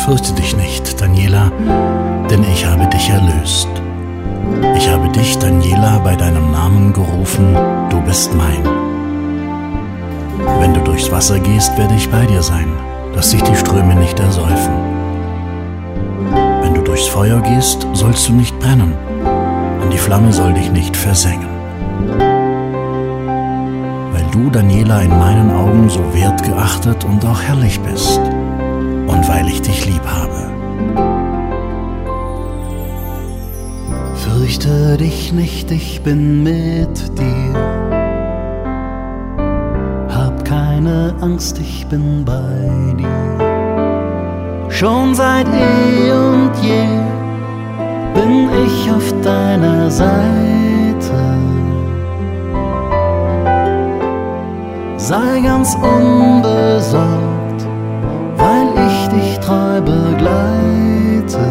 Fürchte dich nicht, Daniela, denn ich habe dich erlöst. Ich habe dich, Daniela, bei deinem Namen gerufen, du bist mein. Wenn du durchs Wasser gehst, werde ich bei dir sein, dass dich die Ströme nicht ersäufen. Wenn du durchs Feuer gehst, sollst du nicht brennen, und die Flamme soll dich nicht versengen. Weil du, Daniela, in meinen Augen so wertgeachtet und auch herrlich bist, und weil ich dich lieb habe. Fürchte dich nicht, ich bin mit dir. Hab keine Angst, ich bin bei dir. Schon seit eh und je bin ich auf deiner Seite. Sei ganz unbesorgt, weil ich dich treu begleite.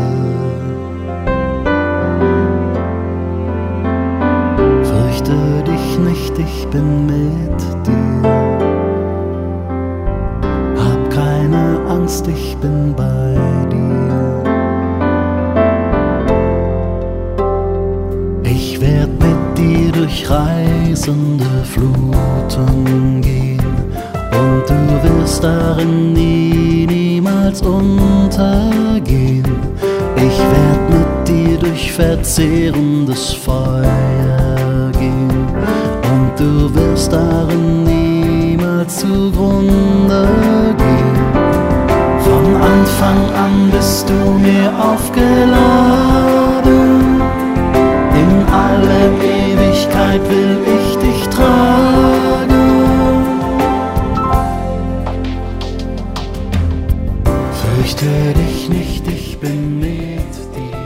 Fürchte dich nicht, ich bin mit dir. Hab keine Angst, ich bin bei dir. Ich werd mit dir durch reißende Fluten gehen, und du wirst darin niemals untergehen. Ich werd mit dir durch verzehrendes Feuer gehen, und du wirst darin niemals zugrunde gehen. Von Anfang an bist du mir aufgeladen, in alle Ewigkeit will ich dich tragen. Fürchte dich nicht, ich bin mit dir.